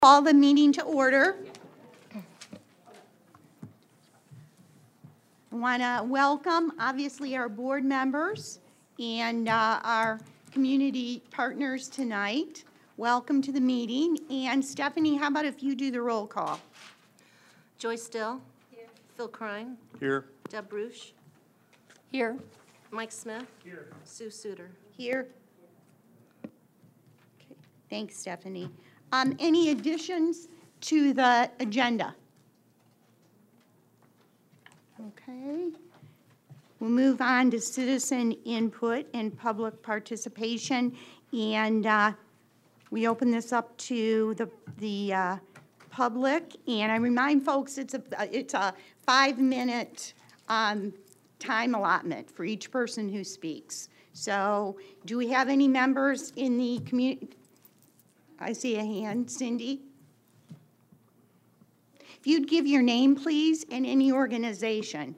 Call the meeting to order. I want to welcome, obviously, our board members and our community partners tonight. Welcome to the meeting. And Stephanie, how about if you do the roll call? Joyce Still. Here. Phil Crine. Here. Deb Bruce. Here. Mike Smith. Here. Sue Suter. Here. Okay. Thanks, Stephanie. Any additions to the agenda? Okay. We'll move on to citizen input and public participation. And we open this up to the public. And I remind folks it's a 5-minute time allotment for each person who speaks. So do we have any members in the community? I see a hand. Cindy? If you'd give your name, please, and any organization.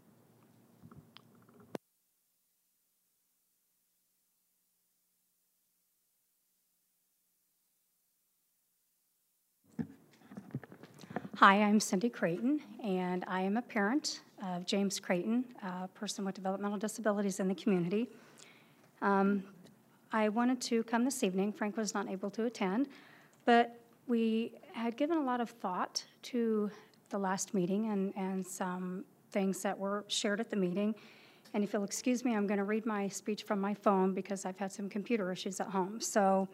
Hi, I'm Cindy Creighton, and I am a parent of James Creighton, a person with developmental disabilities in the community. I wanted to come this evening. Frank was not able to attend, but we had given a lot of thought to the last meeting and some things that were shared at the meeting. And if you'll excuse me, I'm going to read my speech from my phone because I've had some computer issues at home. So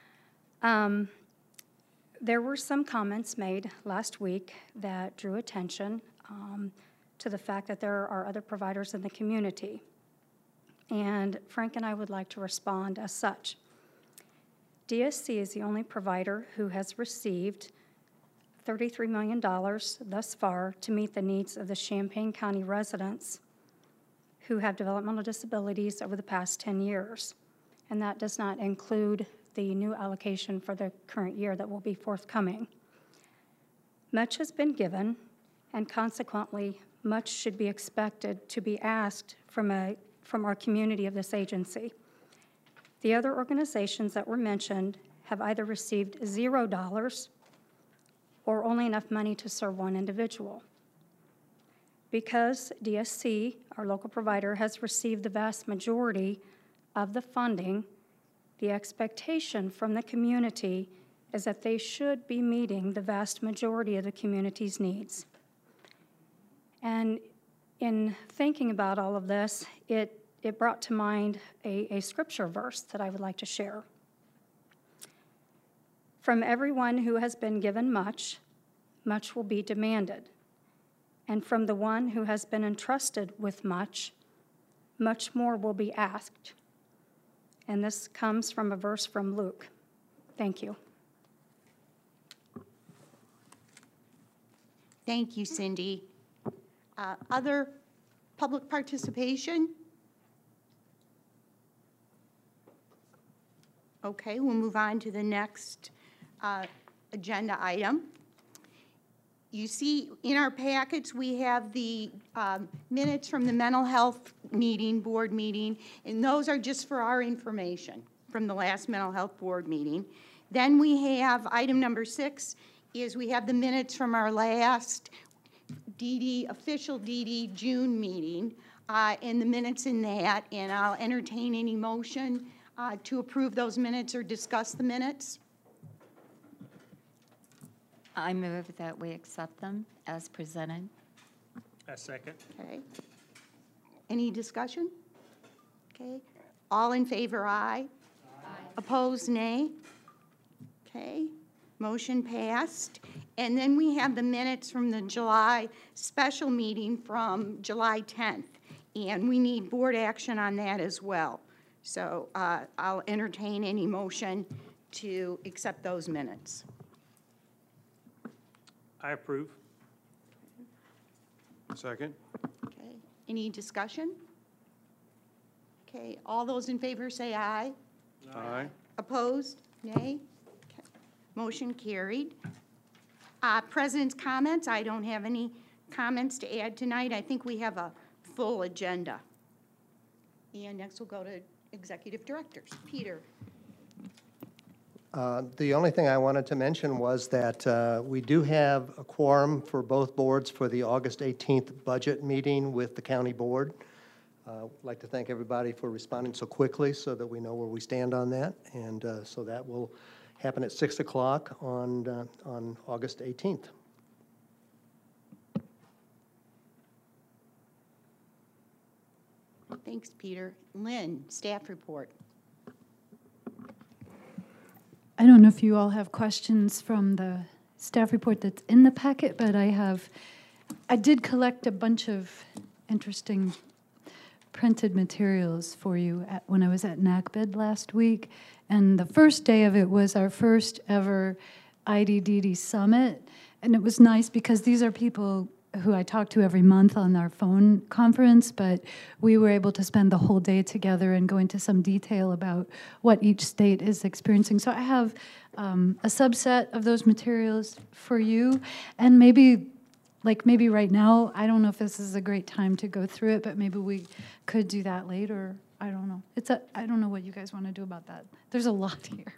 there were some comments made last week that drew attention to the fact that there are other providers in the community. And Frank and I would like to respond as such. DSC is the only provider who has received $33 million thus far to meet the needs of the Champaign County residents who have developmental disabilities over the past 10 years. And that does not include the new allocation for the current year that will be forthcoming. Much has been given, and consequently, much should be expected to be asked from our community of this agency. The other organizations that were mentioned have either received $0 or only enough money to serve one individual. Because DSC, our local provider, has received the vast majority of the funding, the expectation from the community is that they should be meeting the vast majority of the community's needs. And in thinking about all of this, it brought to mind a scripture verse that I would like to share. From everyone who has been given much, much will be demanded. And from the one who has been entrusted with much, much more will be asked. And this comes from a verse from Luke. Thank you. Thank you, Cindy. Other public participation? Okay, we'll move on to the next agenda item. You see in our packets we have the minutes from the mental health meeting, board meeting, and those are just for our information from the last mental health board meeting. Then we have item number 6 is we have the minutes from our last official DD June meeting and the minutes in that, and I'll entertain any motion to approve those minutes or discuss the minutes. I move that we accept them as presented. A second. Okay. Any discussion? Okay. All in favor, aye. Aye. Opposed, nay. Okay. Motion passed. And then we have the minutes from the July special meeting from July 10th. And we need board action on that as well. So I'll entertain any motion to accept those minutes. I approve. Second. Okay. Any discussion? Okay. All those in favor say aye. Aye. Opposed? Nay? Okay. Motion carried. President's comments. I don't have any comments to add tonight. I think we have a full agenda. And next we'll go to executive directors. Peter. The only thing I wanted to mention was that we do have a quorum for both boards for the August 18th budget meeting with the county board. I'd like to thank everybody for responding so quickly so that we know where we stand on that. And so that will happen at 6 o'clock on August 18th. Thanks, Peter. Lynn, staff report. I don't know if you all have questions from the staff report that's in the packet, but I did collect a bunch of interesting printed materials for you when I was at NACBID last week. And the first day of it was our first ever IDDD Summit. And it was nice because these are people who I talk to every month on our phone conference, but we were able to spend the whole day together and go into some detail about what each state is experiencing. So I have a subset of those materials for you, and maybe right now, I don't know if this is a great time to go through it, but maybe we could do that later. I don't know. I don't know what you guys want to do about that. There's a lot here.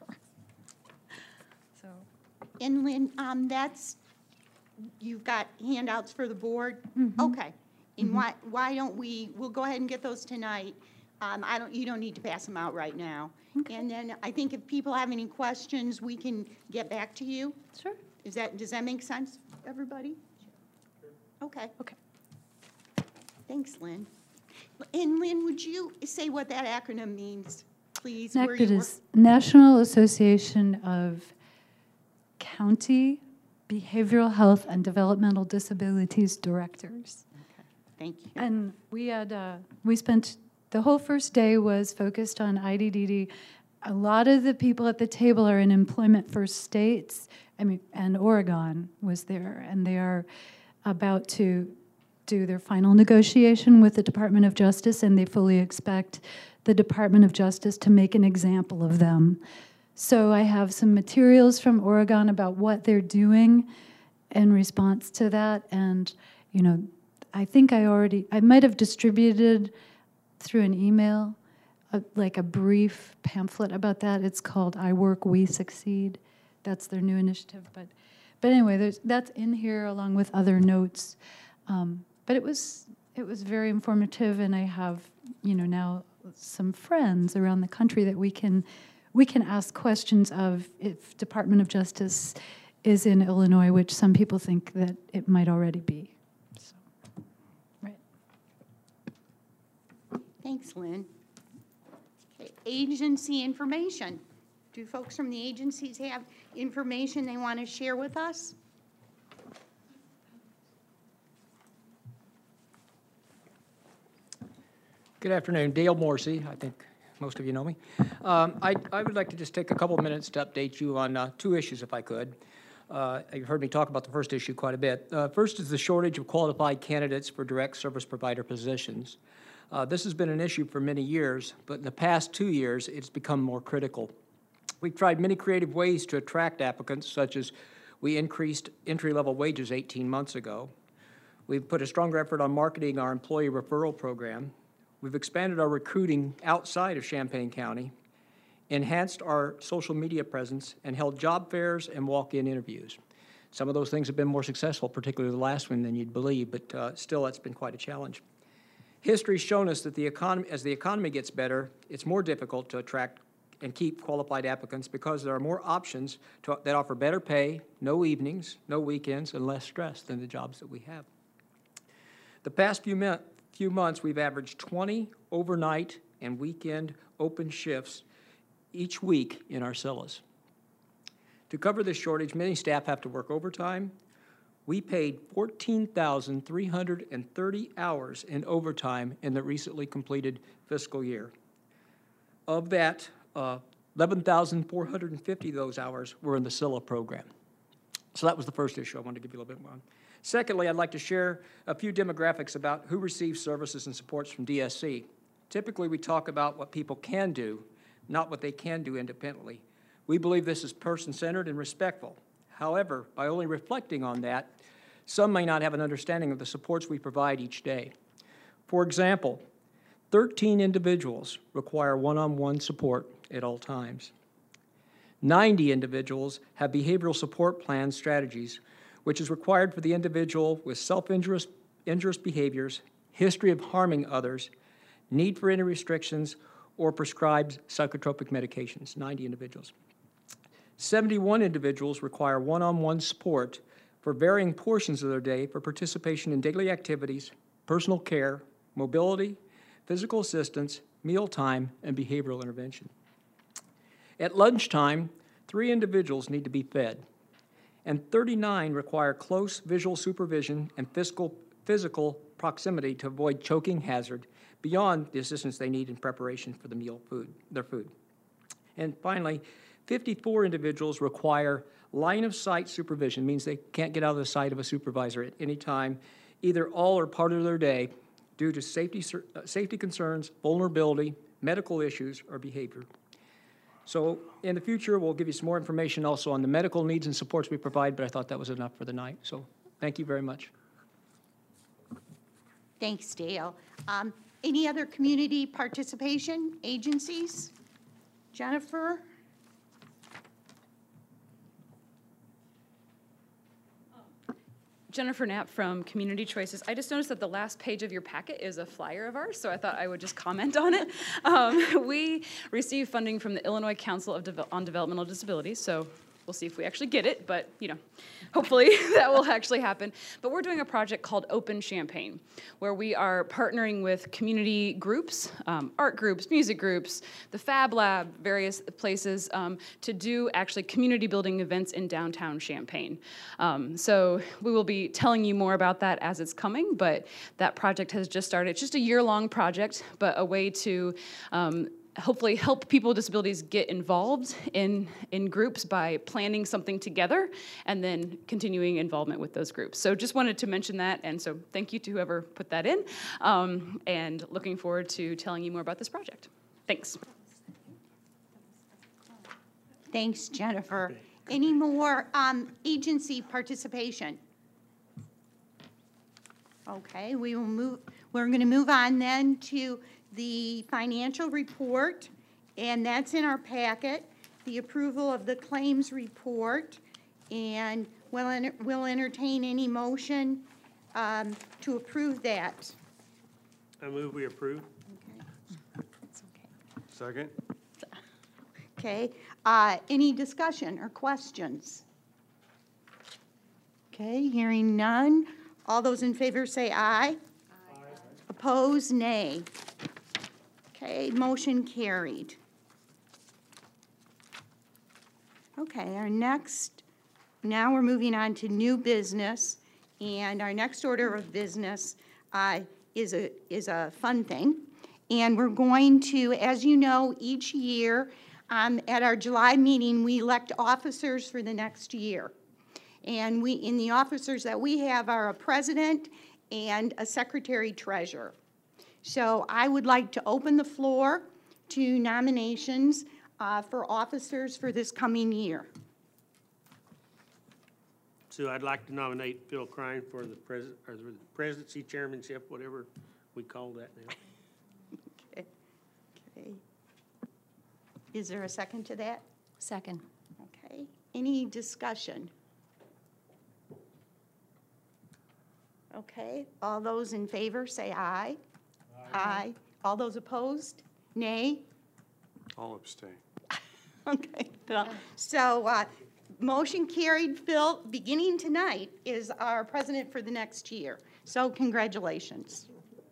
So. And Lynn, you've got handouts for the board? Okay. And why don't we'll go ahead and get those tonight. You don't need to pass them out right now. Okay. And then I think if people have any questions, we can get back to you. Sure. Does that make sense, everybody? Okay. Okay. Thanks, Lynn. And Lynn, would you say what that acronym means, please? where you NACBID work? is National Association of County Behavioral Health and Developmental Disabilities Directors. Thank you. And we spent, the whole first day was focused on IDDD. A lot of the people at the table are in employment first states, and Oregon was there, and they are about to do their final negotiation with the Department of Justice, and they fully expect the Department of Justice to make an example of them. So I have some materials from Oregon about what they're doing in response to that, and I think I might have distributed through an email like a brief pamphlet about that. It's called I Work, We Succeed. That's their new initiative, but anyway, that's in here along with other notes. But it was very informative, and I have now some friends around the country that we can ask questions of if Department of Justice is in Illinois, which some people think that it might already be. So, right. Thanks, Lynn. Okay, agency information. Do folks from the agencies have information they want to share with us? Good afternoon, Dale Morsey. I think most of you know me. I would like to just take a couple of minutes to update you on two issues, if I could. You've heard me talk about the first issue quite a bit. First is the shortage of qualified candidates for direct service provider positions. This has been an issue for many years, but in the past 2 years, it's become more critical. We've tried many creative ways to attract applicants, such as we increased entry-level wages 18 months ago. We've put a stronger effort on marketing our employee referral program. We've expanded our recruiting outside of Champaign County, enhanced our social media presence, and held job fairs and walk-in interviews. Some of those things have been more successful, particularly the last one, than you'd believe, but still, that's been quite a challenge. History's shown us that as the economy gets better, it's more difficult to attract and keep qualified applicants because there are more options that offer better pay, no evenings, no weekends, and less stress than the jobs that we have. The past few months, we've averaged 20 overnight and weekend open shifts each week in our CILAs. To cover this shortage, many staff have to work overtime. We paid 14,330 hours in overtime in the recently completed fiscal year. Of that, 11,450 of those hours were in the CILA program. So that was the first issue I wanted to give you a little bit more on. Secondly, I'd like to share a few demographics about who receives services and supports from DSC. Typically, we talk about what people can do, not what they can do independently. We believe this is person-centered and respectful. However, by only reflecting on that, some may not have an understanding of the supports we provide each day. For example, 13 individuals require one-on-one support at all times. 90 individuals have behavioral support plan strategies, which is required for the individual with self-injurious behaviors, history of harming others, need for any restrictions, or prescribed psychotropic medications, 90 individuals. 71 individuals require one-on-one support for varying portions of their day for participation in daily activities, personal care, mobility, physical assistance, mealtime, and behavioral intervention. At lunchtime, 3 individuals need to be fed, and 39 require close visual supervision and physical proximity to avoid choking hazard beyond the assistance they need in preparation for their food. And finally, 54 individuals require line-of-sight supervision, means they can't get out of the sight of a supervisor at any time, either all or part of their day, due to safety concerns, vulnerability, medical issues, or behavior. So in the future, we'll give you some more information also on the medical needs and supports we provide, but I thought that was enough for the night. So thank you very much. Thanks, Dale. Any other community participation agencies? Jennifer? Jennifer Knapp from Community Choices. I just noticed that the last page of your packet is a flyer of ours, so I thought I would just comment on it. We receive funding from the Illinois Council on Developmental Disabilities, so we'll see if we actually get it, but hopefully that will actually happen. But we're doing a project called Open Champaign, where we are partnering with community groups, art groups, music groups, the Fab Lab, various places, to do actually community building events in downtown Champaign. So we will be telling you more about that as it's coming, but that project has just started. It's just a year-long project, but a way to hopefully help people with disabilities get involved in groups by planning something together and then continuing involvement with those groups. So just wanted to mention that, and so thank you to whoever put that in, and looking forward to telling you more about this project. Thanks. Thanks, Jennifer. Any more agency participation? Okay, we're going to move on then to the financial report, and that's in our packet, the approval of the claims report, and we'll entertain any motion to approve that. I move we approve. Okay. Second. Okay, any discussion or questions? Okay, hearing none. All those in favor say aye. Aye. Opposed, nay. Okay, motion carried. Okay, now we're moving on to new business, and our next order of business is a fun thing. And we're going to, as you know, each year at our July meeting, we elect officers for the next year. And in the officers that we have are a president and a secretary-treasurer. So I would like to open the floor to nominations for officers for this coming year. So I'd like to nominate Phil Crine for the presidency, chairmanship, whatever we call that now. Okay. Is there a second to that? Second. Okay. Any discussion? Okay. All those in favor say aye. Aye. All those opposed? Nay? I'll abstain. Okay. So motion carried. Phil, beginning tonight, is our president for the next year. So congratulations.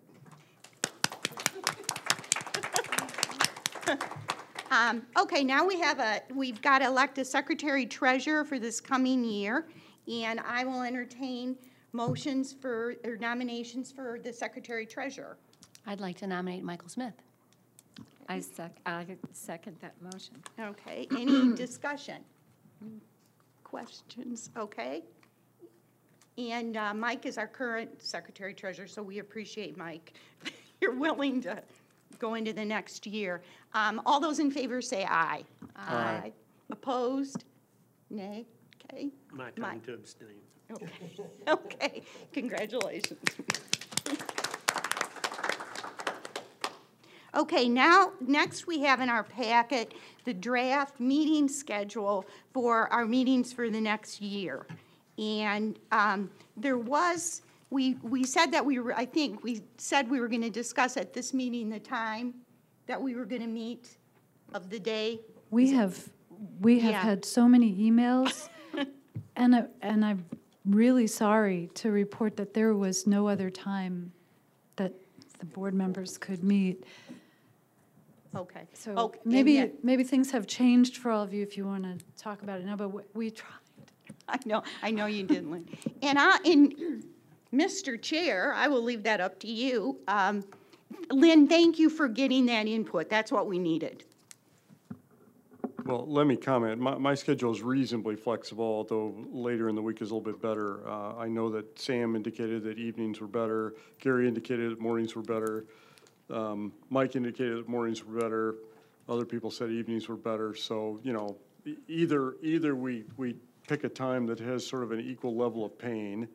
Okay, now we've got to elect a secretary-treasurer for this coming year, and I will entertain motions or nominations for the secretary-treasurer. I'd like to nominate Michael Smith. I second that motion. Okay, any discussion? Questions? Okay. And Mike is our current secretary-treasurer, so we appreciate, Mike, you're willing to go into the next year. All those in favor say aye. Aye. Opposed? Nay? Okay. My time to abstain. Okay. Okay, congratulations. Okay, now, next we have in our packet the draft meeting schedule for our meetings for the next year. And there was, we said that we were, I think, we said we were going to discuss at this meeting the time that we were going to meet of the day. We have Yeah. had so many emails, and I'm really sorry to report that there was no other time that the board members could meet. Okay. So Okay, and maybe, yet- maybe things have changed for all of you if you want to talk about it now, but we tried. I know you did, Lynn. And Mr. Chair, I will leave that up to you. Lynn, thank you for getting that input. That's what we needed. Well, let me comment. My schedule is reasonably flexible, although later in the week is a little bit better. I know that Sam indicated that evenings were better. Gary indicated that mornings were better. Mike indicated that mornings were better. Other people said evenings were better. So, you know, either we pick a time that has sort of an equal level of pain,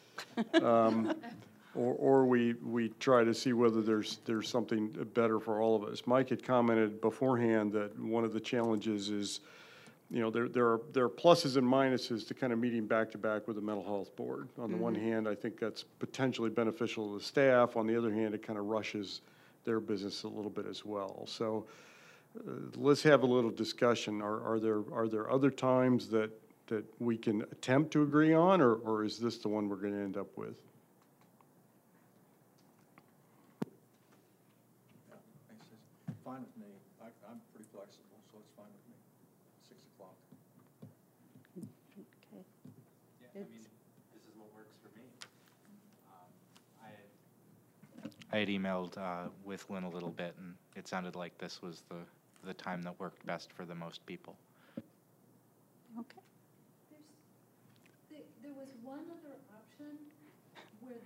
or we try to see whether there's something better for all of us. Mike had commented beforehand that one of the challenges is, you know, there are pluses and minuses to kind of meeting back to back with the mental health board. On the one hand, I think that's potentially beneficial to the staff. On the other hand, it kind of rushes their business a little bit as well. So let's have a little discussion. Are there other times that we can attempt to agree on, or is this the one we're going to end up with? Fine with me. I'm pretty flexible, so it's fine with me. 6 o'clock. Okay. Yeah, I mean, this is what works for me. I had emailed with Lynn a little bit, and it sounded like this was the time that worked best for the most people. Okay. There was one other option where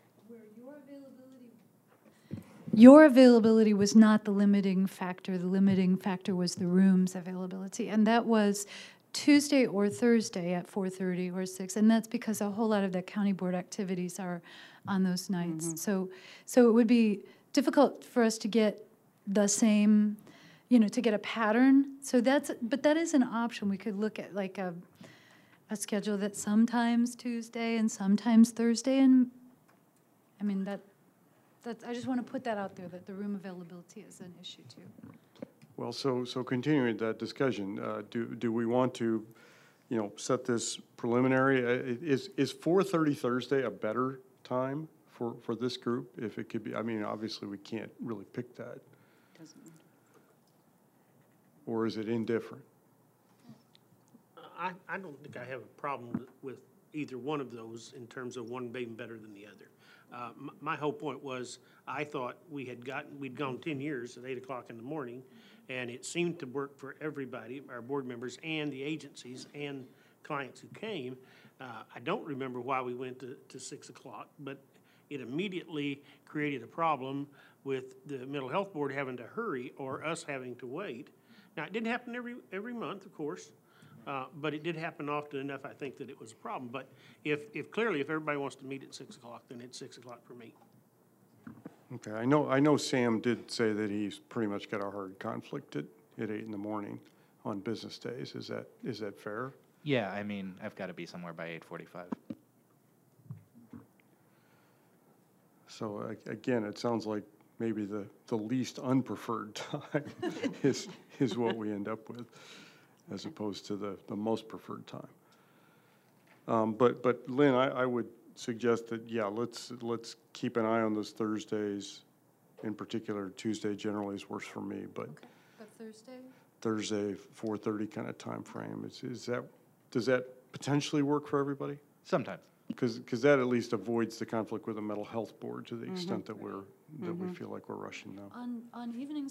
your availability was not the limiting factor. The limiting factor was the room's availability, and that was Tuesday or Thursday at 4:30 or 6, and that's because a whole lot of the county board activities are on those nights. So it would be difficult for us to get the same, you know, to get a pattern. So but that is an option. We could look at like a schedule that's sometimes Tuesday and sometimes Thursday, and I mean that's I just want to put that out there, that the room availability is an issue too. Well, so continuing that discussion, do we want to, you know, set this preliminary? Is 4:30 Thursday a better time for this group? If it could be, I mean, obviously we can't really pick that. Or is it indifferent? I don't think I have a problem with either one of those in terms of one being better than the other. My whole point was, I thought we'd gone 10 years at 8 o'clock in the morning, and it seemed to work for everybody, our board members and the agencies and clients who came. I don't remember why we went to 6 o'clock, but it immediately created a problem with the mental health board having to hurry or us having to wait. Now, it didn't happen every month, of course, but it did happen often enough, I think, that it was a problem. But if everybody wants to meet at 6 o'clock, then it's 6 o'clock for me. Okay, I know Sam did say that he's pretty much got a hard conflict at 8 in the morning on business days. Is that fair? Yeah, I mean, I've got to be somewhere by 8:45. So again, it sounds like maybe the least unpreferred time is what we end up with, as opposed to the most preferred time. But Lynn, I would suggest that, yeah, let's keep an eye on those Thursdays. In particular, Tuesday generally is worse for me, but Okay. But Thursday 4:30 kind of time frame. Does that potentially work for everybody? Sometimes. Because that at least avoids the conflict with the mental health board to the extent that we feel like we're rushing now. on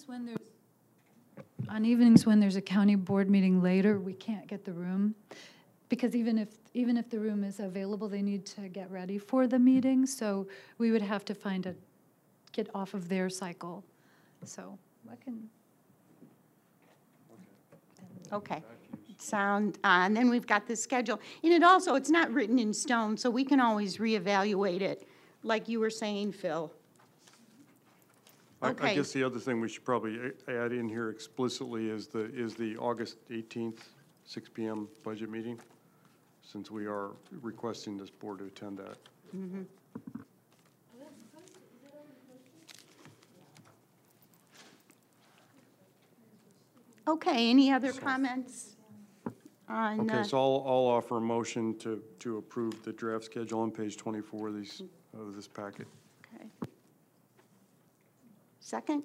evenings when there's a county board meeting later, we can't get the room, because even if the room is available, they need to get ready for the meeting, so we would have to get off of their cycle. So I can. Okay. And then we've got the schedule. And it's not written in stone, so we can always reevaluate it, like you were saying, Phil. I Okay. guess the other thing we should probably add in here explicitly is the August 18th, 6 PM budget meeting, since we are requesting this board to attend that. Okay, any other comments on? Okay, so I'll offer a motion to approve the draft schedule on page 24 of this packet. Okay. Second?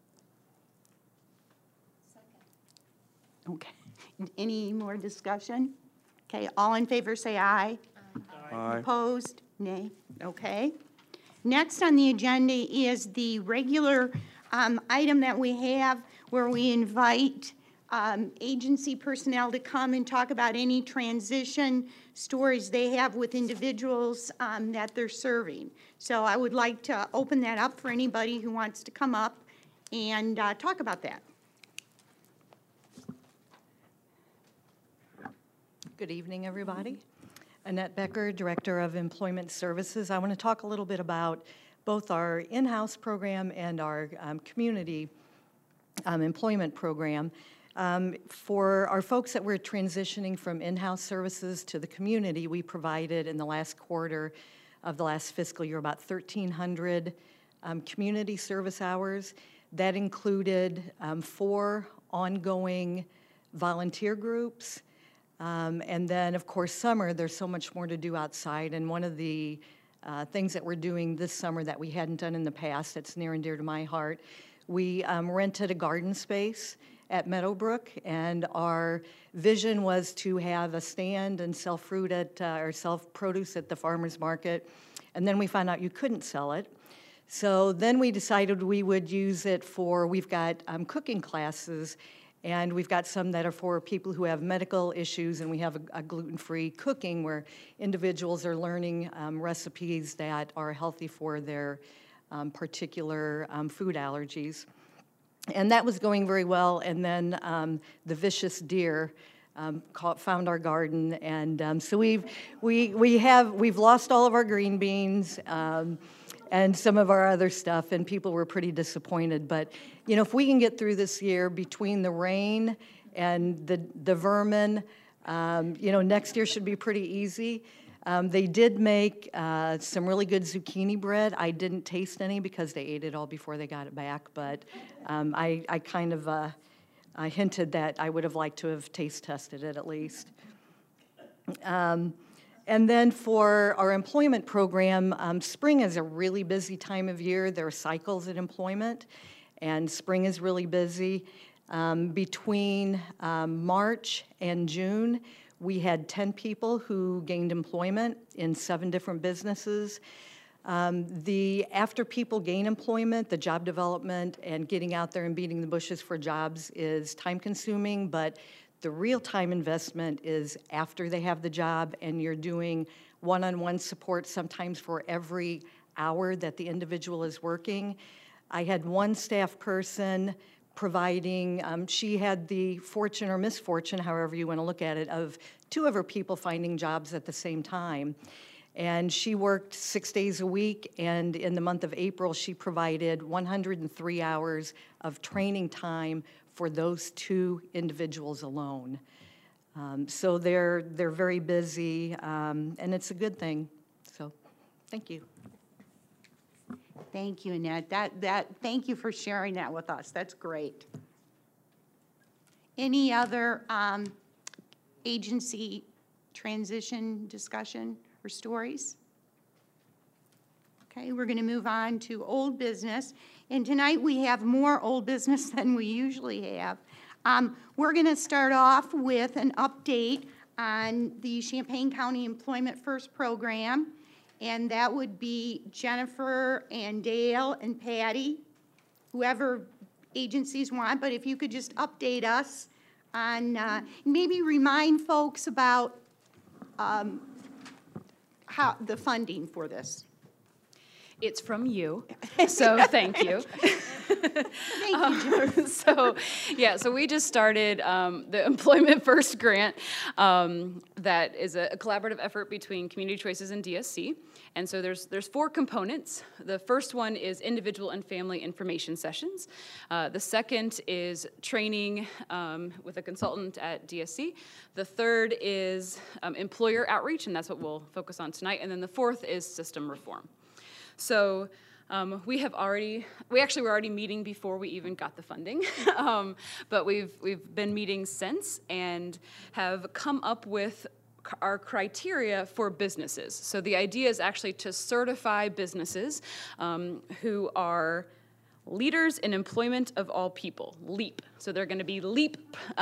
Okay. Any more discussion? Okay, all in favor say aye. Aye. Opposed? Nay. Okay. Next on the agenda is the regular item that we have where we invite agency personnel to come and talk about any transition stories they have with individuals that they're serving. So I would like to open that up for anybody who wants to come up and talk about that. Good evening, everybody. Annette Becker, Director of Employment Services. I want to talk a little bit about both our in-house program and our community employment program. For our folks that were transitioning from in-house services to the community, we provided in the last quarter of the last fiscal year about 1,300 community service hours. That included 4 ongoing volunteer groups. And then, of course, summer, there's so much more to do outside. And one of the things that we're doing this summer that we hadn't done in the past, that's near and dear to my heart, we rented a garden space at Meadowbrook, and our vision was to have a stand and sell fruit at, or sell produce at the farmer's market. And then we found out you couldn't sell it. So then we decided we would use it for, we've got cooking classes, and we've got some that are for people who have medical issues, and we have a gluten-free cooking where individuals are learning recipes that are healthy for their particular food allergies. And that was going very well, and then the vicious deer found our garden, and so we've lost all of our green beans and some of our other stuff, and people were pretty disappointed. But you know, if we can get through this year between the rain and the vermin, you know, next year should be pretty easy. They did make some really good zucchini bread. I didn't taste any because they ate it all before they got it back, but I kind of I hinted that I would have liked to have taste tested it at least. And then for our employment program, spring is a really busy time of year. There are cycles in employment, and spring is really busy. Between March and June, we had 10 people who gained employment in 7 different businesses. After people gain employment, the job development and getting out there and beating the bushes for jobs is time-consuming, but the real-time investment is after they have the job, and you're doing one-on-one support sometimes for every hour that the individual is working. I had one staff person providing, she had the fortune or misfortune, however you want to look at it, of 2 of her people finding jobs at the same time. And she worked 6 days a week, and in the month of April, she provided 103 hours of training time for those 2 individuals alone. So they're very busy, and it's a good thing. So, thank you. Thank you, Annette. Thank you for sharing that with us. That's great. Any other agency transition discussion or stories? Okay, we're going to move on to old business. And tonight we have more old business than we usually have. We're going to start off with an update on the Champaign County Employment First program. And that would be Jennifer and Dale and Patty, whoever agencies want. But if you could just update us on, maybe remind folks about how the funding for this. It's from you, so thank you. Thank you, So we just started the Employment First Grant. That is a collaborative effort between Community Choices and DSC. And so there's 4 components. The first one is individual and family information sessions. The second is training with a consultant at DSC. The third is employer outreach, and that's what we'll focus on tonight. And then the fourth is system reform. So we actually were already meeting before we even got the funding, but we've been meeting since and have come up with our criteria for businesses. So the idea is actually to certify businesses who are leaders in employment of all people, LEAP. So they're going to be LEAP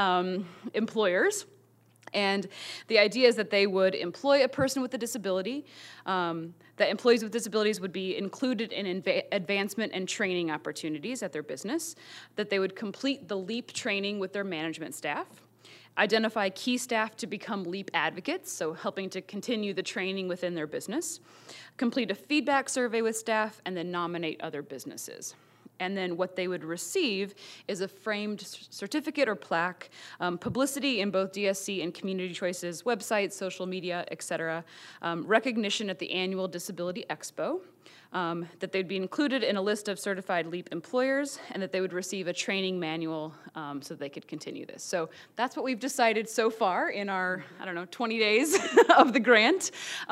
employers. And the idea is that they would employ a person with a disability, that employees with disabilities would be included in advancement and training opportunities at their business, that they would complete the LEAP training with their management staff, identify key staff to become LEAP advocates, so helping to continue the training within their business, complete a feedback survey with staff, and then nominate other businesses. And then what they would receive is a framed certificate or plaque, publicity in both DSC and Community Choices websites, social media, et cetera, recognition at the annual Disability Expo, that they'd be included in a list of certified LEAP employers, and that they would receive a training manual so they could continue this. So that's what we've decided so far in our, 20 days of the grant,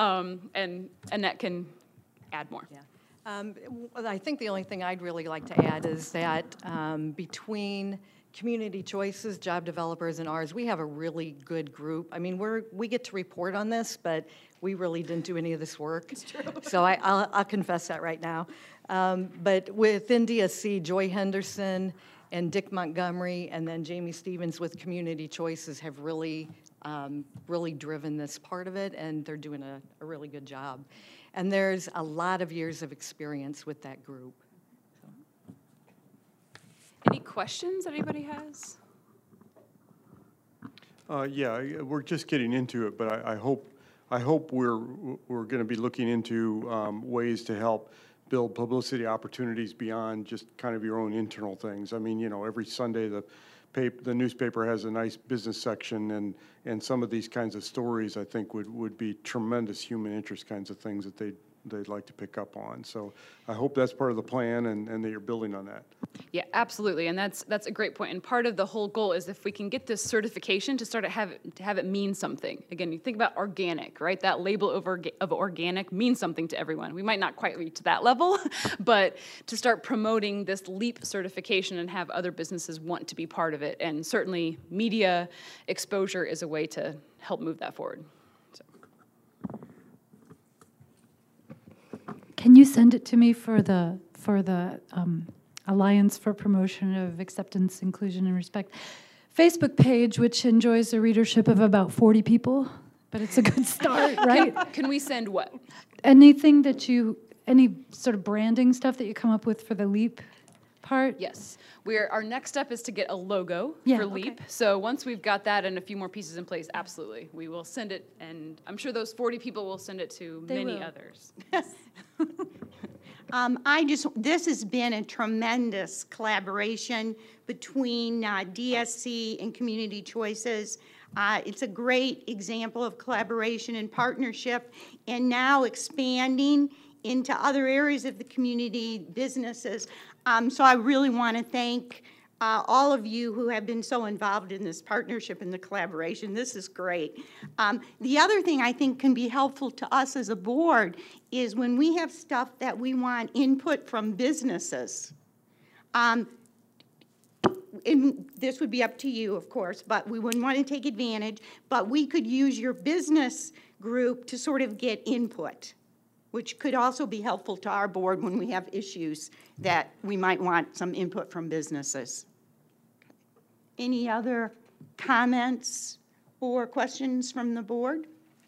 and Annette can add more. Yeah. I think the only thing I'd really like to add is that between Community Choices, job developers, and ours, we have a really good group. I mean, we get to report on this, but we really didn't do any of this work. It's true. So I'll confess that right now. But within DSC, Joy Henderson and Dick Montgomery, and then Jamie Stevens with Community Choices have really driven this part of it, and they're doing a really good job. And there's a lot of years of experience with that group. So. Any questions that anybody has? Yeah, we're just getting into it, but I hope we're going to be looking into ways to help build publicity opportunities beyond just kind of your own internal things. I mean, every Sunday the newspaper has a nice business section, and some of these kinds of stories, I think, would be tremendous human interest kinds of things that they'd like to pick up on. So I hope that's part of the plan, and that you're building on that. Yeah, absolutely, and that's a great point. And part of the whole goal is if we can get this certification to start to have it mean something. Again, you think about organic, right? That label of organic means something to everyone. We might not quite reach that level, but to start promoting this LEAP certification and have other businesses want to be part of it, and certainly media exposure is a way to help move that forward. So. Can you send it to me for the Alliance for Promotion of Acceptance, Inclusion, and Respect Facebook page, which enjoys a readership of about 40 people, but it's a good start, right? Can we send what? Anything any sort of branding stuff that you come up with for the LEAP part? Yes. Our next step is to get a logo for LEAP. Okay. So once we've got that and a few more pieces in place, absolutely, we will send it, and I'm sure those 40 people will send it to many others. This has been a tremendous collaboration between DSC and Community Choices. It's a great example of collaboration and partnership, and now expanding into other areas of the community, businesses. So I really want to thank all of you who have been so involved in this partnership and the collaboration. This is great. The other thing I think can be helpful to us as a board is when we have stuff that we want input from businesses. And this would be up to you, of course, but we wouldn't want to take advantage. But we could use your business group to sort of get input, which could also be helpful to our board when we have issues that we might want some input from businesses. Any other comments or questions from the board?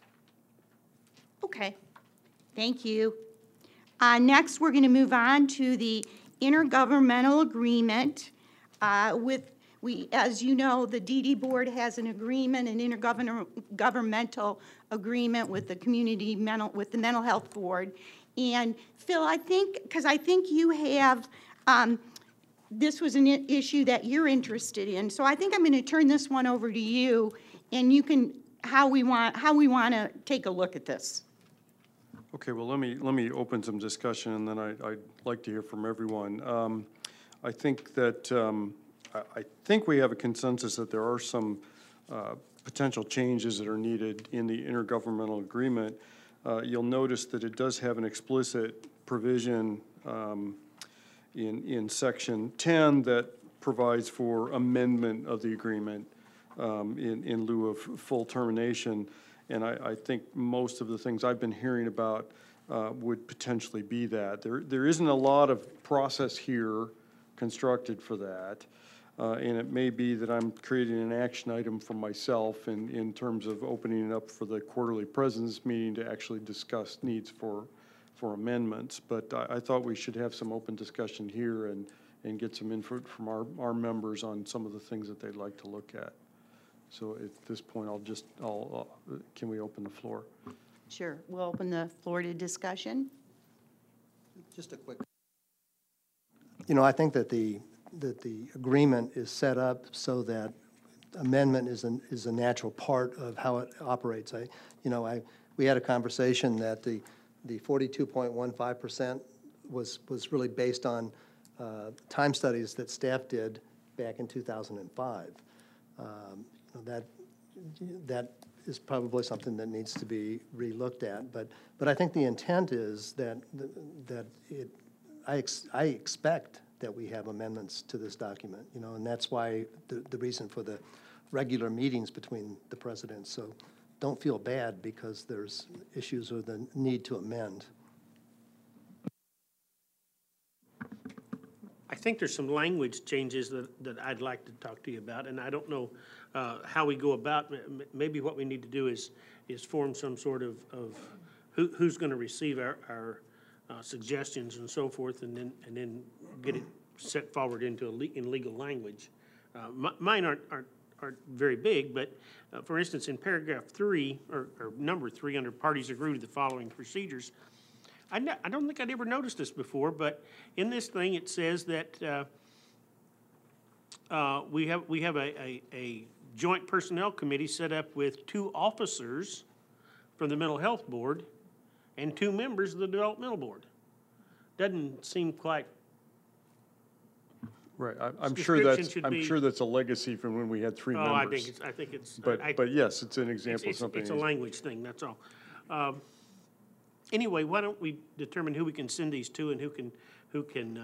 Okay, thank you. Next, we're going to move on to the intergovernmental agreement with As you know, the DD Board has an agreement, an intergovernmental agreement with the with the Mental Health Board. And Phil, I think, because I think you have, this was an issue that you're interested in, so I think I'm going to turn this one over to you, and you can, how we want to take a look at this. Okay, well, let me open some discussion, and then I'd like to hear from everyone. I think that, I think we have a consensus that there are some potential changes that are needed in the intergovernmental agreement. You'll notice that it does have an explicit provision in Section 10 that provides for amendment of the agreement in lieu of full termination. And I think most of the things I've been hearing about would potentially be that. There isn't a lot of process here constructed for that. And it may be that I'm creating an action item for myself in terms of opening it up for the quarterly president's meeting to actually discuss needs for amendments. But I thought we should have some open discussion here and get some input from our members on some of the things that they'd like to look at. So at this point, can we open the floor? Sure. We'll open the floor to discussion. Just a quick. I think that the agreement is set up so that amendment is a natural part of how it operates. We had a conversation that the 42.15% was really based on time studies that staff did back in 2005. That is probably something that needs to be relooked at. But I think the intent is that I expect that we have amendments to this document, and that's why the reason for the regular meetings between the presidents. So don't feel bad because there's issues with the need to amend. I think there's some language changes that I'd like to talk to you about, and I don't know how we go about. Maybe what we need to do is form some sort of who's going to receive our suggestions and so forth, and then get it set forward into in legal language. Mine aren't very big, but for instance, in paragraph 3 or number 3 under parties agree to the following procedures. I don't think I'd ever noticed this before, but in this thing it says that we have a joint personnel committee set up with 2 officers from the Mental Health Board and 2 members of the Developmental Board. Doesn't seem quite. Right, I'm sure that's a legacy from when we had 3 members. I think it's. But yes, it's an example of something. It's a language thing. That's all. Anyway, why don't we determine who we can send these to and who can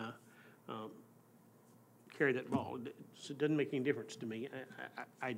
carry that ball? It doesn't make any difference to me. I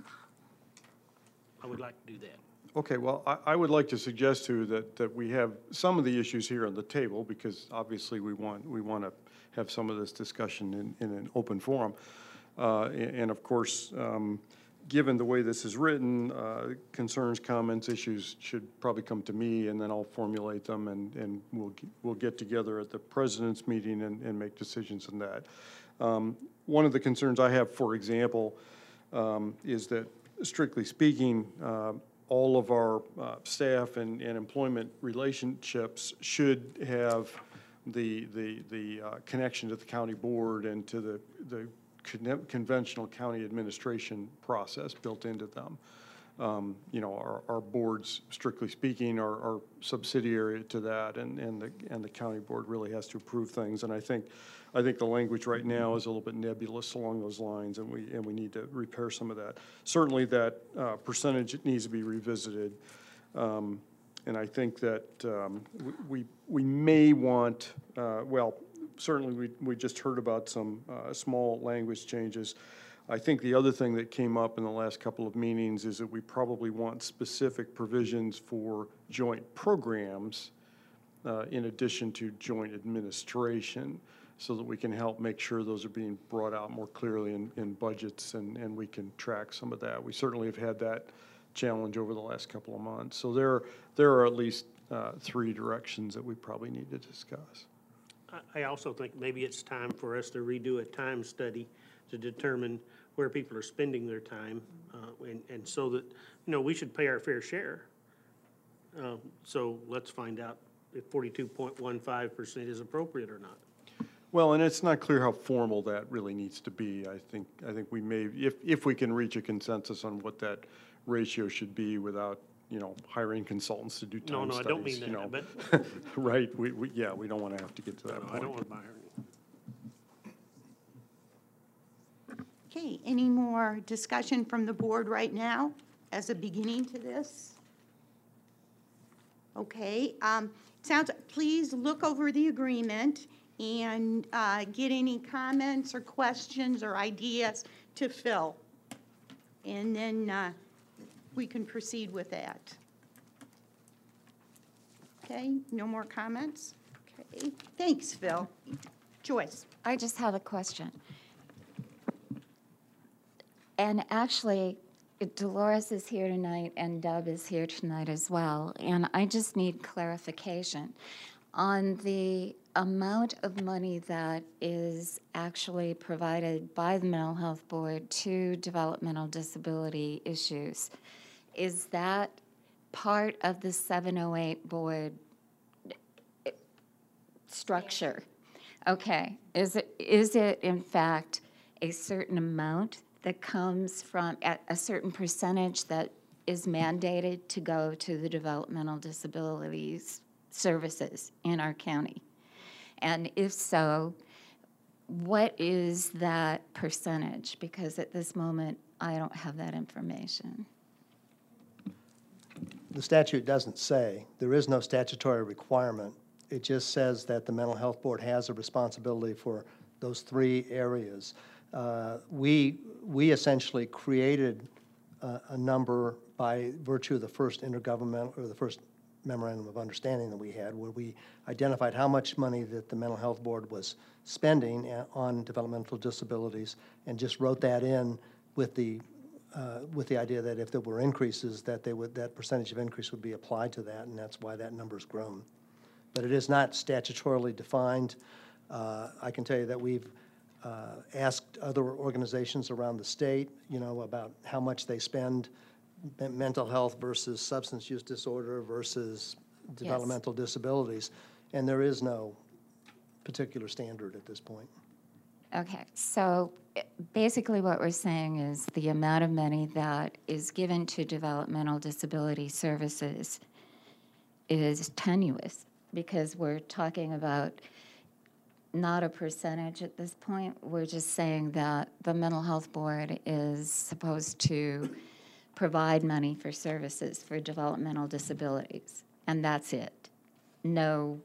would like to do that. Okay, well, I would like to suggest too that we have some of the issues here on the table, because obviously we want to have some of this discussion in an open forum. And of course, given the way this is written, concerns, comments, issues should probably come to me, and then I'll formulate them, and we'll get together at the president's meeting and make decisions on that. One of the concerns I have, for example, is that strictly speaking, all of our staff and employment relationships should have the connection to the county board and to the conventional county administration process built into them. Our boards, strictly speaking, are subsidiary to that, and the county board really has to approve things. And I think the language right now is a little bit nebulous along those lines, and we need to repair some of that. Certainly, that percentage needs to be revisited, and I think that we may want certainly we just heard about some small language changes. I think the other thing that came up in the last couple of meetings is that we probably want specific provisions for joint programs in addition to joint administration, so that we can help make sure those are being brought out more clearly in budgets, and we can track some of that. We certainly have had that challenge over the last couple of months. So there are at least 3 directions that we probably need to discuss. I also think maybe it's time for us to redo a time study to determine where people are spending their time, and so that, we should pay our fair share. So let's find out if 42.15% is appropriate or not. Well, and it's not clear how formal that really needs to be. I think we may, if we can reach a consensus on what that ratio should be without, hiring consultants to do time No, studies. I don't mean that, but. Right, we don't want to have to get to that No, point. I don't want to buy her. Okay, any more discussion from the board right now as a beginning to this? Okay, please look over the agreement and get any comments or questions or ideas to Phil. And then we can proceed with that. Okay, no more comments? Okay, thanks, Phil. Joyce? I just have a question. And actually, Dolores is here tonight and Deb is here tonight as well. And I just need clarification on the amount of money that is actually provided by the Mental Health Board to developmental disability issues. Is that part of the 708 board structure? Okay. Is it in fact a certain amount that comes from a certain percentage that is mandated to go to the developmental disabilities services in our county? And if so, what is that percentage? Because at this moment, I don't have that information. The statute doesn't say. There is no statutory requirement. It just says that the Mental Health Board has a responsibility for those three areas. We essentially created a number by virtue of the first intergovernmental, or the first memorandum of understanding that we had, where we identified how much money that the Mental Health Board was spending on developmental disabilities, and just wrote that in with the idea that if there were increases, that percentage of increase would be applied to that, and that's why that number's grown. But it is not statutorily defined. I can tell you that we've asked other organizations around the state, about how much they spend mental health versus substance use disorder versus developmental disabilities, and there is no particular standard at this point. Okay, so basically what we're saying is the amount of money that is given to developmental disability services is tenuous, because we're talking about not a percentage at this point. We're just saying that the Mental Health Board is supposed to provide money for services for developmental disabilities, and that's it. No,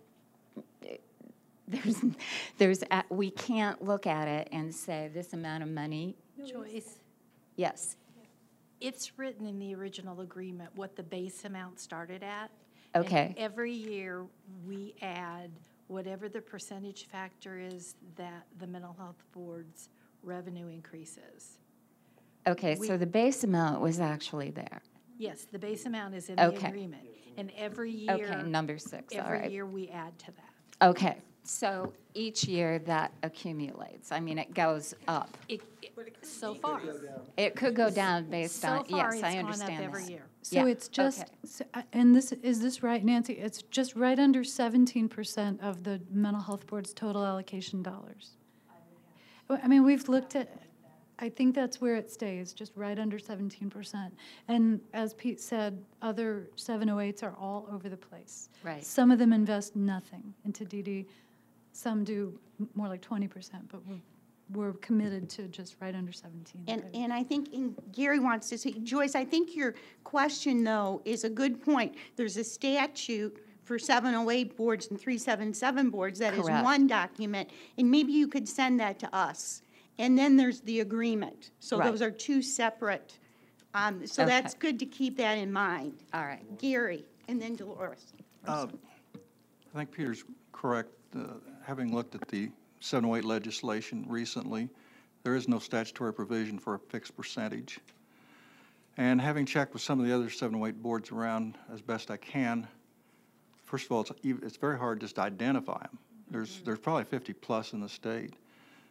we can't look at it and say this amount of money. Joyce, Yes. it's written in the original agreement what the base amount started at. Okay. And every year, we add whatever the percentage factor is that the Mental Health Board's revenue increases. Okay, so the base amount was actually there. Yes, the base amount is in the Okay. agreement. And every year. Okay, number 6, all right. Every year, we add to that. Okay, so each year that accumulates. I mean, it goes up. So far. It could go down based on, So far, yes, it's I gone up understand every that. year. So it's just, and is this right, Nancy? It's just right under 17% of the Mental Health Board's total allocation dollars. I mean, we've looked at, I think that's where it stays, just right under 17%. And as Pete said, other 708s are all over the place. Right. Some of them invest nothing into DD. Some do more like 20%, but we're committed to just right under 17. And I think Gary wants to say, Joyce, I think your question, though, is a good point. There's a statute for 708 boards and 377 boards that is Correct. one document, and maybe you could send that to us. And then there's the agreement. So Right. those are two separate, so that's good to keep that in mind. All right. Gary, and then Dolores. I think Peter's correct. Having looked at the 708 legislation recently, there is no statutory provision for a fixed percentage. And having checked with some of the other 708 boards around as best I can, first of all, it's very hard just to identify them. There's probably 50 plus in the state.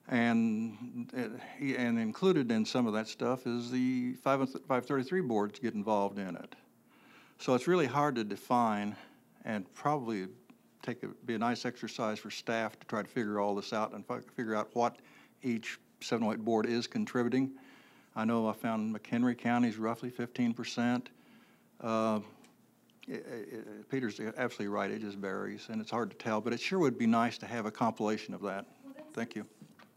And included in some of that stuff is the 533 boards get involved in it. So it's really hard to define, and probably be a nice exercise for staff to try to figure all this out and figure out what each 708 board is contributing. I know I found McHenry County is roughly 15%. Peter's absolutely right, it just varies, and it's hard to tell, but it sure would be nice to have a compilation of that. Thank you.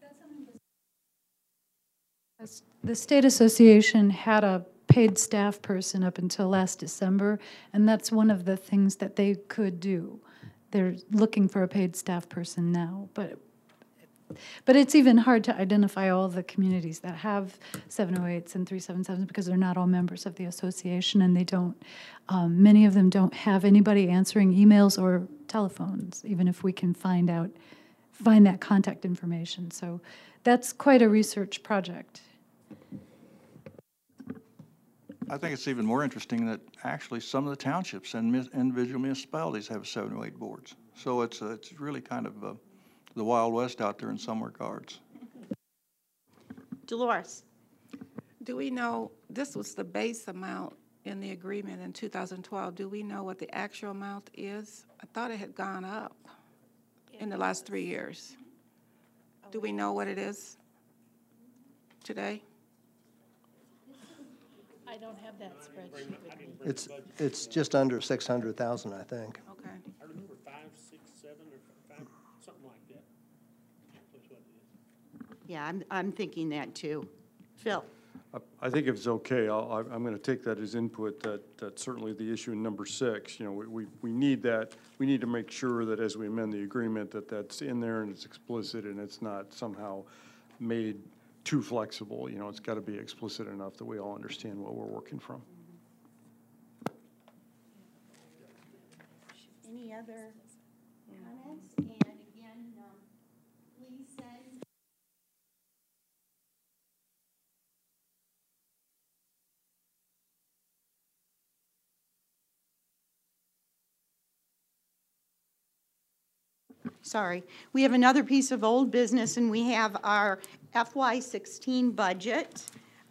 The state association had a paid staff person up until last December, and that's one of the things that they could do. They're looking for a paid staff person now, but it's even hard to identify all the communities that have 708s and 377s because they're not all members of the association, and they don't, many of them don't have anybody answering emails or telephones, even if we can find that contact information. So that's quite a research project. I think it's even more interesting that actually some of the townships and individual municipalities have 708 boards. So it's really kind of the Wild West out there in some regards. Dolores. Do we know, this was the base amount in the agreement in 2012. Do we know what the actual amount is? I thought it had gone up in the last 3 years. Do we know what it is today? I don't have that spreadsheet with me. It's just under 600,000, I think. Okay. I remember 5, 6, 7, or 5, something like that. That's what it is. Yeah, I'm thinking that too. Phil? I think if it's okay, I'm going to take that as input that certainly the issue in number 6, you know, we need that. We need to make sure that as we amend the agreement that that's in there and it's explicit and it's not somehow made too flexible. You know, it's got to be explicit enough that we all understand what we're working from. Any other comments? And again, please send. Sorry. We have another piece of old business, and we have our FY16 budget.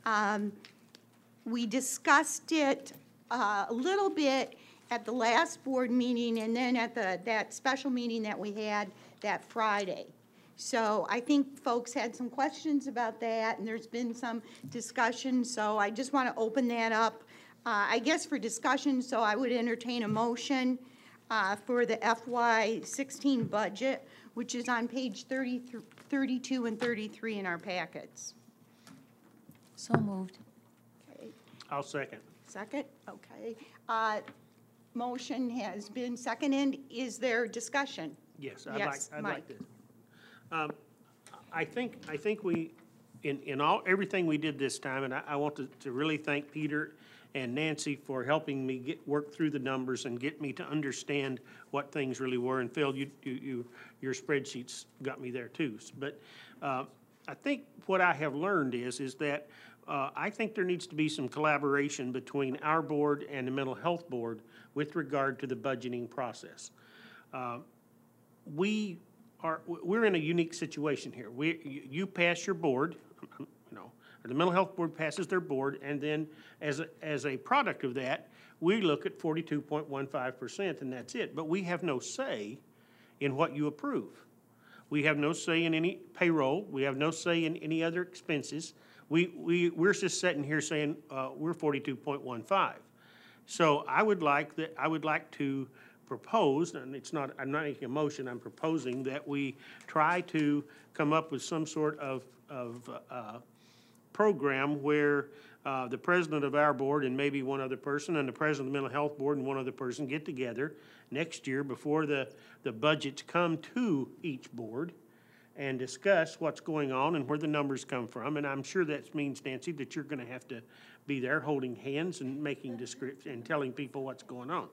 We discussed it a little bit at the last board meeting and then at that special meeting that we had that Friday. So I think folks had some questions about that, and there's been some discussion, so I just want to open that up, I guess, for discussion. So I would entertain a motion for the FY16 budget, which is on page 32 and 33 in our packets. So moved. Okay. I'll second. Second? Okay. Motion has been seconded. Is there discussion? Yes, Yes, I'd Mike. like to. I think we, in everything we did this time, and I want to really thank Peter and Nancy for helping me work through the numbers and get me to understand what things really were. And Phil, your spreadsheets got me there too. But I think what I have learned is that I think there needs to be some collaboration between our board and the mental health board with regard to the budgeting process. We're in a unique situation here. You pass your board, you know, or the mental health board passes their board, and then as a product of that, we look at 42.15%, and that's it. But we have no say in what you approve. We have no say in any payroll. We have no say in any other expenses. We're just sitting here saying we're 42.15. So I would like to propose, and I'm not making a motion, I'm proposing that we try to come up with some sort of program where the president of our board and maybe one other person and the president of the mental health board and one other person get together next year before the budgets come to each board and discuss what's going on and where the numbers come from. And I'm sure that means, Nancy, that you're going to have to be there holding hands and making description and telling people what's going on.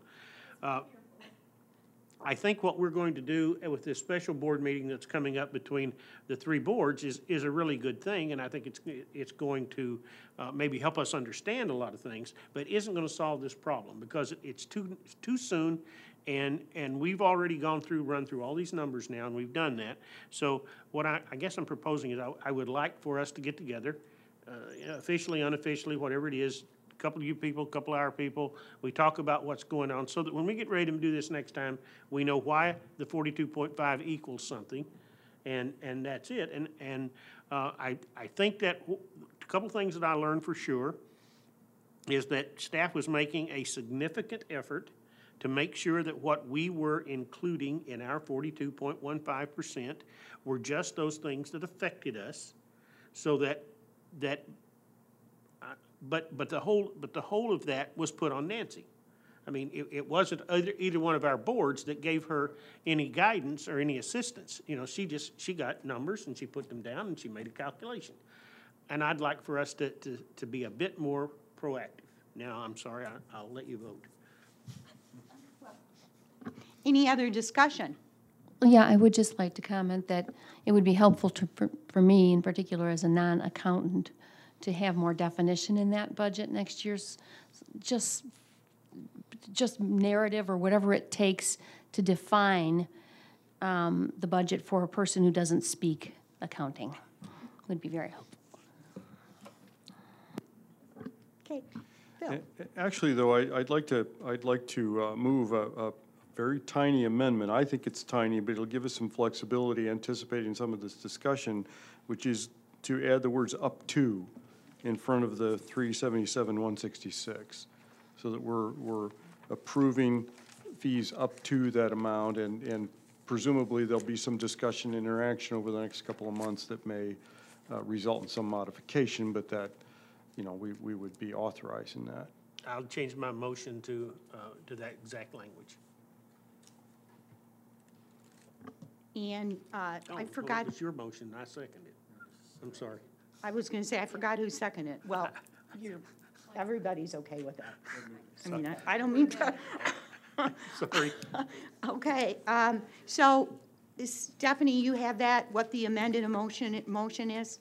I think what we're going to do with this special board meeting that's coming up between the three boards is a really good thing, and I think it's going to maybe help us understand a lot of things, but isn't going to solve this problem because it's too soon, And we've already run through all these numbers now, and we've done that. So what I guess I'm proposing is I would like for us to get together, officially, unofficially, whatever it is, a couple of you people, a couple of our people, we talk about what's going on, so that when we get ready to do this next time, we know why the 42.5 equals something, and that's it. And I think that a couple things that I learned for sure is that staff was making a significant effort to make sure that what we were including in our 42.15% were just those things that affected us, so that but the whole of that was put on Nancy. I mean, it wasn't either one of our boards that gave her any guidance or any assistance. You know, she got numbers and she put them down and she made a calculation. And I'd like for us to be a bit more proactive. Now, I'm sorry, I'll let you vote. Any other discussion? Yeah, I would just like to comment that it would be helpful for me in particular as a non-accountant to have more definition in that budget next year's, just narrative or whatever it takes to define the budget for a person who doesn't speak accounting would be very helpful. Okay, Phil. Actually, though, I'd like to move a very tiny amendment. I think it's tiny, but it'll give us some flexibility anticipating some of this discussion, which is to add the words "up to" in front of the 377,166, so that we're approving fees up to that amount, and presumably there'll be some discussion and interaction over the next couple of months that may result in some modification, but that, you know, we would be authorizing that. I'll change my motion to that exact language. And I forgot. It was your motion, I seconded it. I'm sorry. I was going to say, I forgot who seconded it. Well, everybody's okay with that. I mean, I don't mean to. Sorry. Okay, so Stephanie, you have that, what the amended motion is?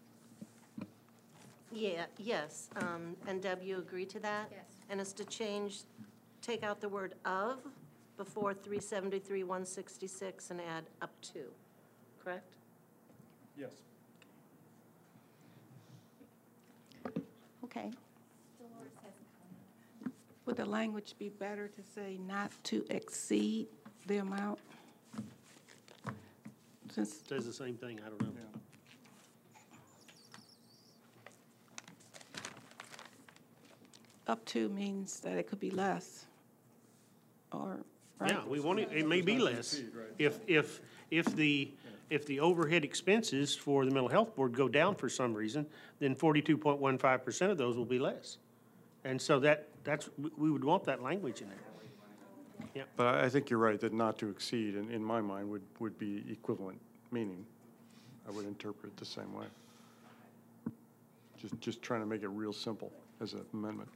Yes, and Deb, you agree to that? Yes. And it's to take out the word "of" before 373,166 and add "up to," correct? Yes. Okay. Would the language be better to say not to exceed the amount? Since It says the same thing, I don't know. up to means that it could be less, or, right? Yeah, we want it may be less. If the overhead expenses for the mental health board go down for some reason, then 42.15% of those will be less. And so we would want that language in there. Yeah. But I think you're right, that not to exceed, in my mind, would be equivalent meaning. I would interpret it the same way. Just trying to make it real simple as an amendment.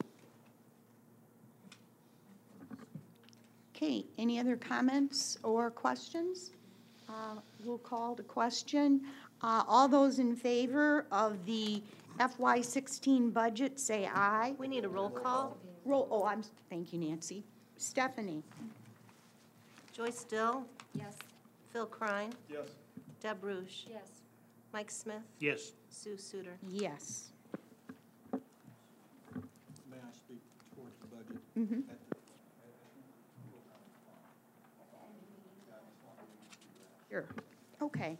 Okay, any other comments or questions? We'll call the question. All those in favor of the FY16 budget, say aye. We need a roll call. Thank you, Nancy. Stephanie? Joyce Still? Yes. Phil Krein? Yes. Deb Rouge? Yes. Mike Smith? Yes. Sue Suter? Yes. May I speak towards the budget? Mm-hmm. Sure. Okay.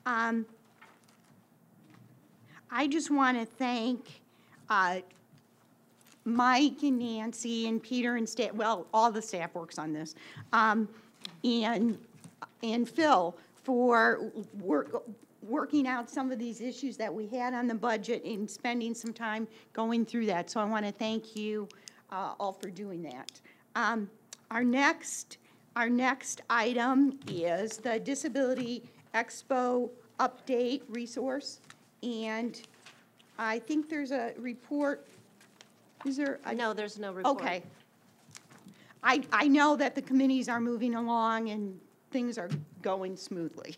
I just want to thank Mike and Nancy and Peter and staff, well, all the staff works on this, and Phil for working out some of these issues that we had on the budget and spending some time going through that. So I want to thank you all for doing that. Our next item is the Disability Expo Update Resource, and I think there's a report. Is there? No, there's no report. Okay. I know that the committees are moving along and things are going smoothly.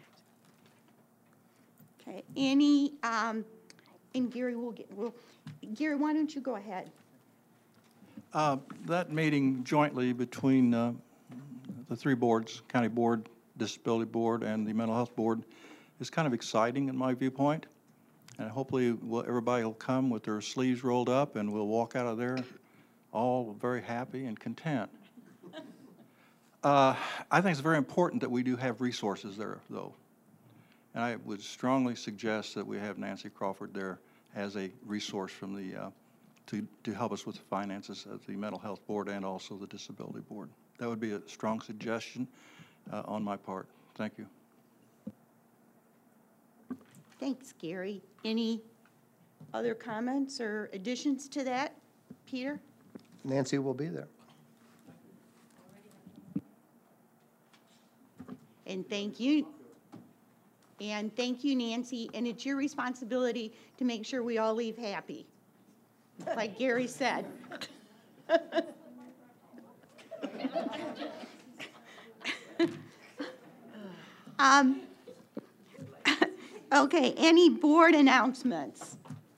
Okay, and Gary, Gary, why don't you go ahead? That meeting jointly between the three boards, County Board, Disability Board, and the Mental Health Board, is kind of exciting in my viewpoint. And hopefully everybody will come with their sleeves rolled up and we'll walk out of there all very happy and content. I think it's very important that we do have resources there, though. And I would strongly suggest that we have Nancy Crawford there as a resource from the, to help us with the finances of the Mental Health Board and also the Disability Board. That would be a strong suggestion on my part. Thank you. Thanks, Gary. Any other comments or additions to that? Peter? Nancy will be there. And thank you. And thank you, Nancy. And it's your responsibility to make sure we all leave happy, like Gary said. Okay, any board announcements?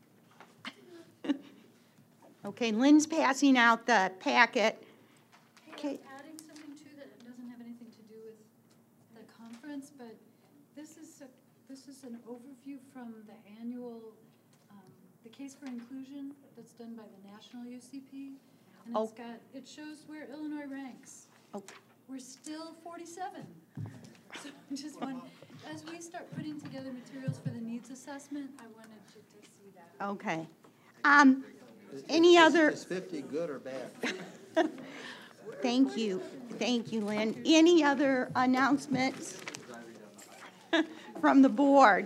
Okay, Lynn's passing out the packet. Okay. Adding something too that doesn't have anything to do with the conference, but this is an overview from the annual, the Case for Inclusion that's done by the National UCP. And Oh. it shows where Illinois ranks. Oh. We're still 47. So just as we start putting together materials for the needs assessment, I wanted you to see that. Okay. Any other? Is 50 good or bad? Thank you, Lynn. Any other announcements from the board?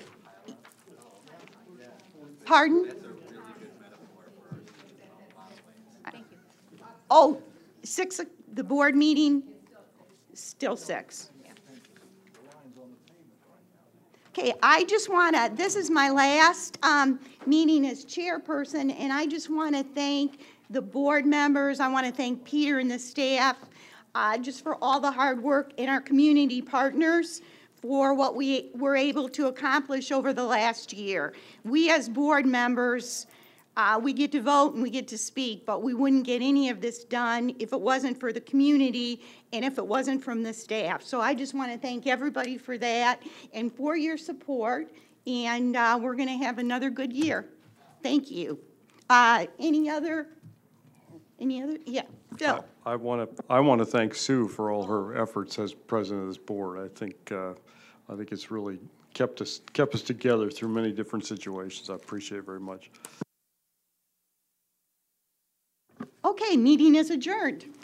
Pardon? Oh, the board meeting, still 6. Okay, I just want to, this is my last meeting as chairperson, and I just want to thank the board members. I want to thank Peter and the staff just for all the hard work, and our community partners for what we were able to accomplish over the last year. We as board members, we get to vote and we get to speak, but we wouldn't get any of this done if it wasn't for the community and if it wasn't from the staff. So I just want to thank everybody for that and for your support, and we're going to have another good year. Thank you. Any other? Yeah, Phil. I want to thank Sue for all her efforts as president of this board. I think it's really kept us together through many different situations. I appreciate it very much. Okay, meeting is adjourned.